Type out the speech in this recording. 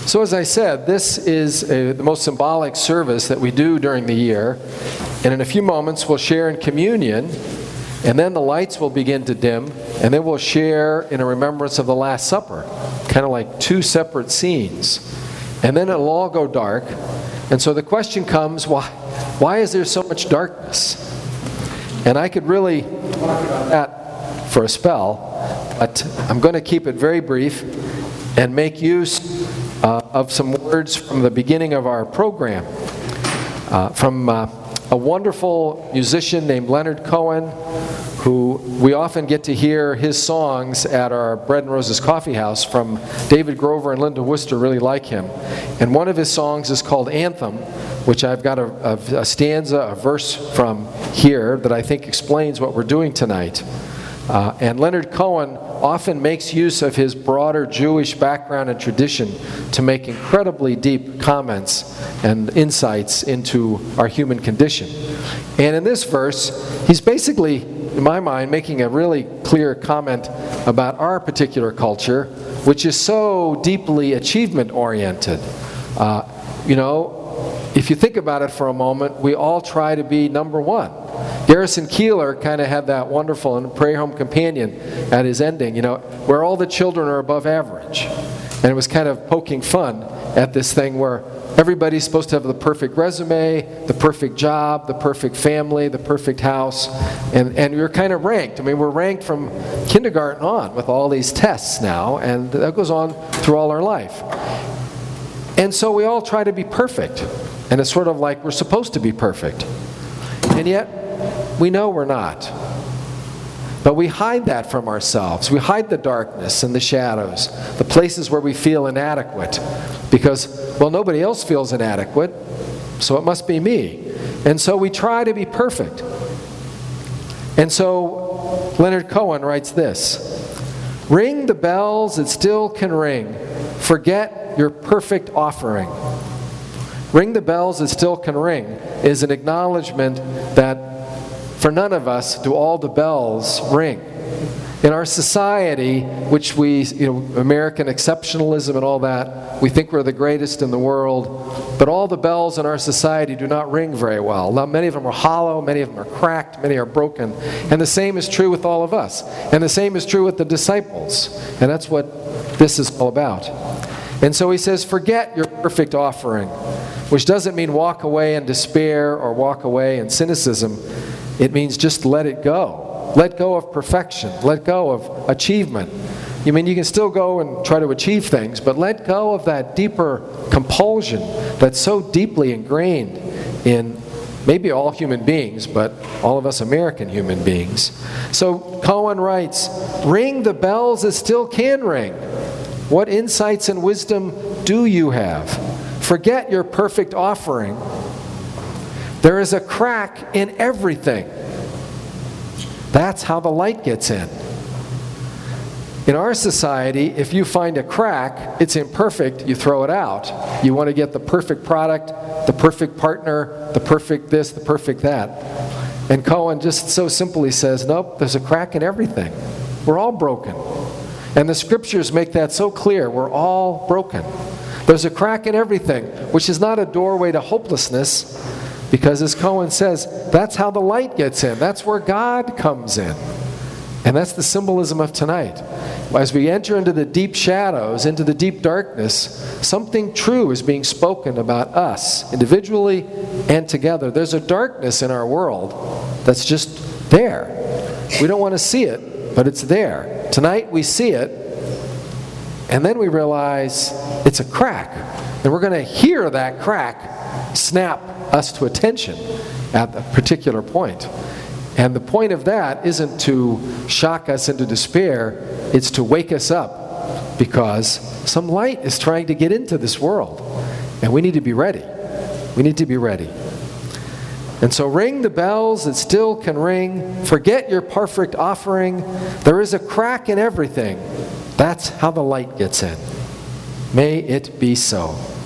So as I said, this is the most symbolic service that we do during the year. And in a few moments, we'll share in communion, and then the lights will begin to dim, and then we'll share in a remembrance of the Last Supper, kind of like two separate scenes. And then it'll all go dark. And so the question comes, why is there so much darkness? And I could really talk about that for a spell, but I'm going to keep it very brief and make use of some words from the beginning of our program, from a wonderful musician named Leonard Cohen, who we often get to hear his songs at our Bread and Roses Coffee House from David Grover and Linda Worcester. Really like him. And one of his songs is called Anthem, which I've got a stanza, a verse from here that I think explains what we're doing tonight. And Leonard Cohen often makes use of his broader Jewish background and tradition to make incredibly deep comments and insights into our human condition. And in this verse, he's basically, in my mind, making a really clear comment about our particular culture, which is so deeply achievement-oriented. If you think about it for a moment, we all try to be number one. Garrison Keillor kind of had that wonderful, and Pray Home Companion at his ending, where all the children are above average. And it was kind of poking fun at this thing where everybody's supposed to have the perfect resume, the perfect job, the perfect family, the perfect house, and you're kind of ranked. I mean, we're ranked from kindergarten on with all these tests now, and that goes on through all our life. And so we all try to be perfect, and it's sort of like we're supposed to be perfect. And yet, we know we're not. But we hide that from ourselves. We hide the darkness and the shadows, the places where we feel inadequate. Because, nobody else feels inadequate, so it must be me. And so we try to be perfect. And so Leonard Cohen writes this: "Ring the bells that still can ring. Forget your perfect offering." Ring the bells that still can ring is an acknowledgement that for none of us do all the bells ring. In our society, which we, American exceptionalism and all that, we think we're the greatest in the world, but all the bells in our society do not ring very well. Now, many of them are hollow, many of them are cracked, many are broken. And the same is true with all of us. And the same is true with the disciples. And that's what this is all about. And so he says, forget your perfect offering, which doesn't mean walk away in despair or walk away in cynicism. It means just let it go. Let go of perfection. Let go of achievement. You can still go and try to achieve things, but let go of that deeper compulsion that's so deeply ingrained in maybe all human beings, but all of us American human beings. So Cohen writes, ring the bells that still can ring. What insights and wisdom do you have? Forget your perfect offering. There is a crack in everything. That's how the light gets in. In our society, if you find a crack, it's imperfect, you throw it out. You want to get the perfect product, the perfect partner, the perfect this, the perfect that. And Cohen just so simply says, nope, there's a crack in everything. We're all broken. And the scriptures make that so clear. We're all broken. There's a crack in everything, which is not a doorway to hopelessness, because as Cohen says, that's how the light gets in. That's where God comes in. And that's the symbolism of tonight. As we enter into the deep shadows, into the deep darkness, something true is being spoken about us, individually and together. There's a darkness in our world that's just there. We don't want to see it, but it's there. Tonight we see it, and then we realize it's a crack. And we're going to hear that crack snap us to attention at a particular point. And the point of that isn't to shock us into despair, it's to wake us up, because some light is trying to get into this world. And we need to be ready. We need to be ready. And so ring the bells that still can ring. Forget your perfect offering. There is a crack in everything. That's how the light gets in. May it be so.